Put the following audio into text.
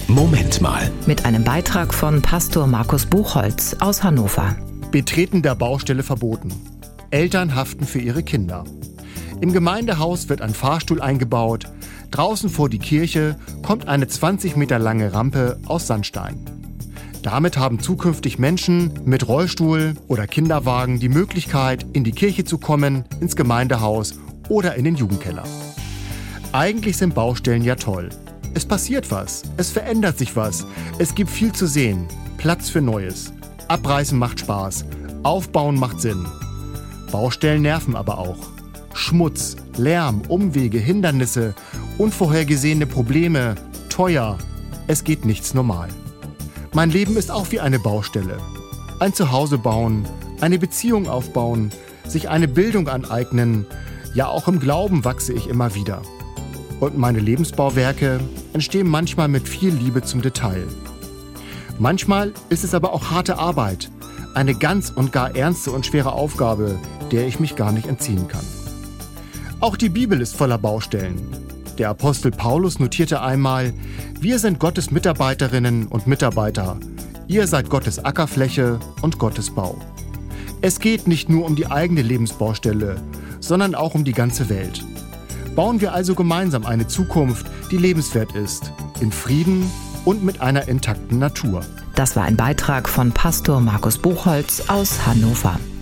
Moment mal. Mit einem Beitrag von Pastor Markus Buchholz aus Hannover. Betreten der Baustelle verboten. Eltern haften für ihre Kinder. Im Gemeindehaus wird ein Fahrstuhl eingebaut. Draußen vor die Kirche kommt eine 20 Meter lange Rampe aus Sandstein. Damit haben zukünftig Menschen mit Rollstuhl oder Kinderwagen die Möglichkeit, in die Kirche zu kommen, ins Gemeindehaus oder in den Jugendkeller. Eigentlich sind Baustellen ja toll. Es passiert was, es verändert sich was, es gibt viel zu sehen, Platz für Neues. Abreißen macht Spaß, Aufbauen macht Sinn. Baustellen nerven aber auch. Schmutz, Lärm, Umwege, Hindernisse, unvorhergesehene Probleme, teuer. Es geht nichts normal. Mein Leben ist auch wie eine Baustelle. Ein Zuhause bauen, eine Beziehung aufbauen, sich eine Bildung aneignen. Ja, auch im Glauben wachse ich immer wieder. Und meine Lebensbauwerke entstehen manchmal mit viel Liebe zum Detail. Manchmal ist es aber auch harte Arbeit, eine ganz und gar ernste und schwere Aufgabe, der ich mich gar nicht entziehen kann. Auch die Bibel ist voller Baustellen. Der Apostel Paulus notierte einmal: Wir sind Gottes Mitarbeiterinnen und Mitarbeiter. Ihr seid Gottes Ackerfläche und Gottes Bau. Es geht nicht nur um die eigene Lebensbaustelle, sondern auch um die ganze Welt. Bauen wir also gemeinsam eine Zukunft, die lebenswert ist, in Frieden und mit einer intakten Natur. Das war ein Beitrag von Pastor Markus Buchholz aus Hannover.